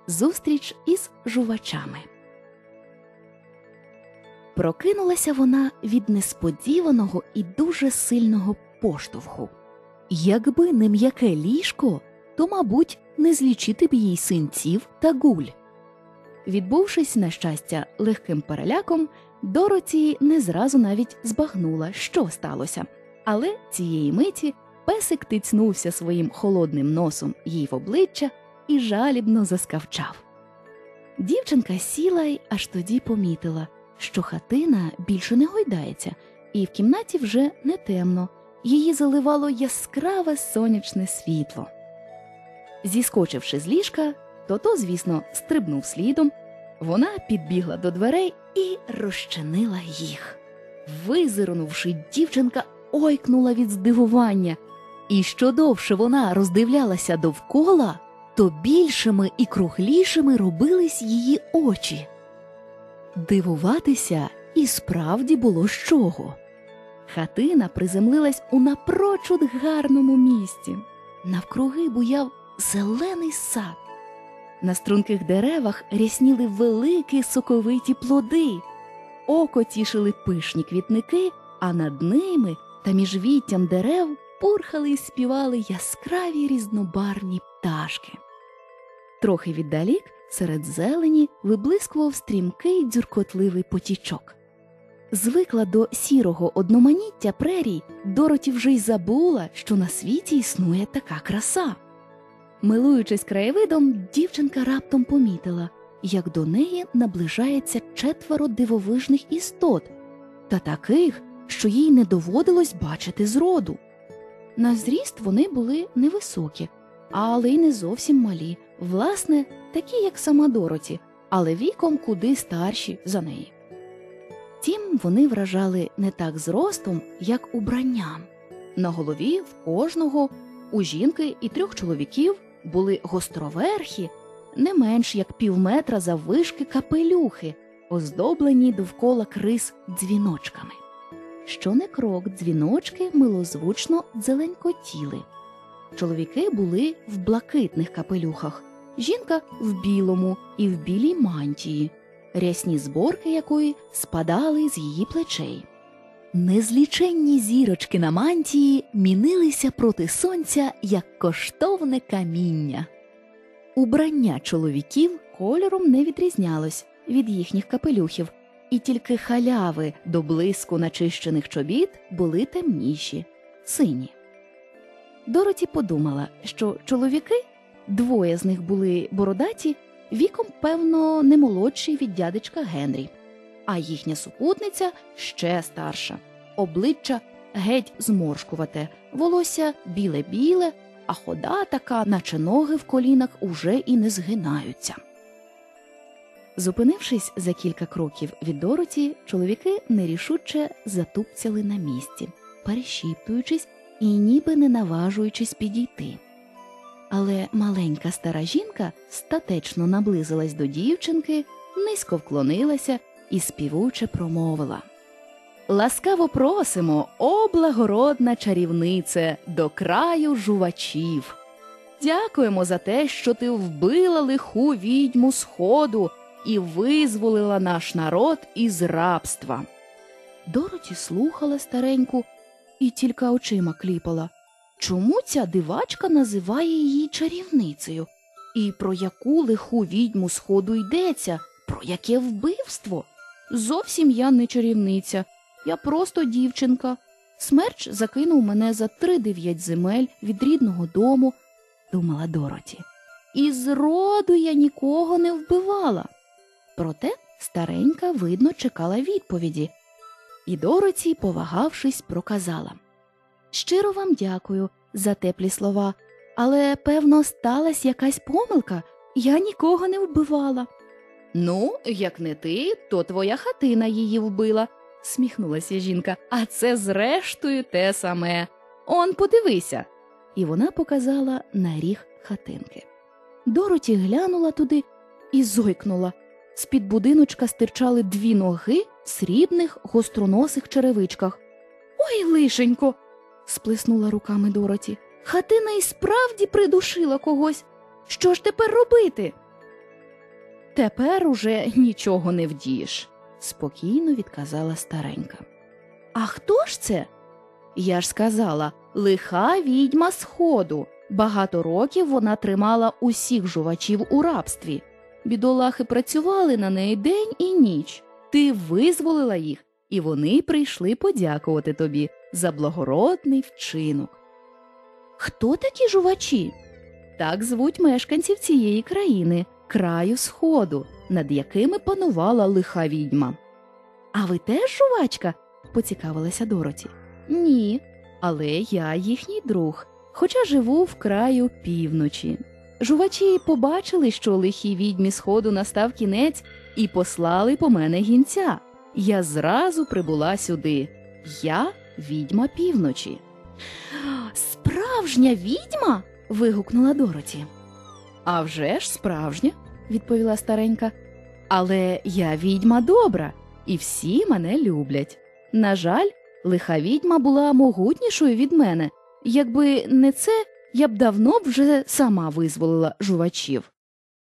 Зустріч із жувачами. Прокинулася вона від несподіваного і дуже сильного поштовху. Якби не м'яке ліжко, то, мабуть, не злічити б їй синців та гуль. Відбувшись, на щастя, легким переляком, Дороті не зразу навіть збагнула, що сталося. Але цієї миті песик тицнувся своїм холодним носом їй в обличчя і жалібно заскавчав. Дівчинка сіла й аж тоді помітила, що хатина більше не гойдається, і в кімнаті вже не темно, її заливало яскраве сонячне світло. Зіскочивши з ліжка, Тото, звісно, стрибнув слідом, вона підбігла до дверей і розчинила їх. Визирнувши, дівчинка ойкнула від здивування, і що довше вона роздивлялася довкола, то більшими і круглішими робились її очі. Дивуватися і справді було з чого. Хатина приземлилась у напрочуд гарному місці. Навкруги буяв зелений сад. На струнких деревах рясніли великі соковиті плоди. Око тішили пишні квітники, а над ними та між віттям дерев пурхали й співали яскраві різнобарвні пташки. Трохи віддалік, серед зелені, виблискував стрімкий дзюркотливий потічок. Звикла до сірого одноманіття прерій, Дороті вже й забула, що на світі існує така краса. Милуючись краєвидом, дівчинка раптом помітила, як до неї наближається 4 дивовижних істот, та таких, що їй не доводилось бачити зроду. На зріст вони були невисокі, але й не зовсім малі, власне, такі, як сама Дороті, але віком куди старші за неї. Втім, вони вражали не так зростом, як убранням. На голові в кожного, у жінки і 3 чоловіків, були гостроверхі, не менш як півметра заввишки капелюхи, оздоблені довкола крис дзвіночками. Що не крок, дзвіночки милозвучно дзеленькотіли. Чоловіки були в блакитних капелюхах, жінка в білому і в білій мантії, рясні зборки якої спадали з її плечей. Незліченні зірочки на мантії мінилися проти сонця, як коштовне каміння. Убрання чоловіків кольором не відрізнялось від їхніх капелюхів, і тільки халяви до блиску начищених чобіт були темніші, сині. Дороті подумала, що чоловіки, 2 з них були бородаті, віком, певно, не молодші від дядечка Генрі, а їхня супутниця ще старша. Обличчя геть зморшкувате, волосся біле-біле, а хода така, наче ноги в колінах уже і не згинаються. Зупинившись за кілька кроків від Дороті, чоловіки нерішуче затупцяли на місці, перешіптуючись і ніби не наважуючись підійти. Але маленька стара жінка статечно наблизилась до дівчинки, низько вклонилася і співуче промовила: «Ласкаво просимо, о благородна чарівнице, до краю жувачів! Дякуємо за те, що ти вбила лиху відьму Сходу і визволила наш народ із рабства». Дороті слухала стареньку і тільки очима кліпала. Чому ця дивачка називає її чарівницею? І про яку лиху відьму Сходу йдеться? Про яке вбивство? Зовсім я не чарівниця, я просто дівчинка. Смерч закинув мене за 3-9 земель від рідного дому, думала Дороті. І зроду я нікого не вбивала. Проте старенька, видно, чекала відповіді. І Дороті, повагавшись, проказала: «Щиро вам дякую за теплі слова, але, певно, сталася якась помилка, я нікого не вбивала». «Ну, як не ти, то твоя хатина її вбила», – сміхнулася жінка. «А це зрештою те саме. Он, подивися». І вона показала на ріг хатинки. Дороті глянула туди і зойкнула. З-під будиночка стирчали 2 ноги в срібних гостроносих черевичках. «Ой, лишенько!» – сплеснула руками Дороті. «Хатина і справді придушила когось. Що ж тепер робити?» Тепер уже нічого не вдієш, спокійно відказала старенька. А хто ж це? Я ж сказала, лиха відьма Сходу. Багато років вона тримала усіх жувачів у рабстві. Бідолахи працювали на неї день і ніч. Ти визволила їх, і вони прийшли подякувати тобі за благородний вчинок. Хто такі жувачі? Так звуть мешканців цієї країни, краю Сходу, над якими панувала лиха відьма. А ви теж жувачка? Поцікавилася Дороті. Ні, але я їхній друг, хоча живу в краю півночі. Жувачі побачили, що лихій відьмі Сходу настав кінець, і послали по мене гінця. Я зразу прибула сюди. Я відьма півночі. Справжня відьма? Вигукнула Дороті. А вже ж справжня, відповіла старенька. Але я відьма добра, і всі мене люблять. На жаль, лиха відьма була могутнішою від мене. Якби не це, я б давно вже сама визволила жувачів.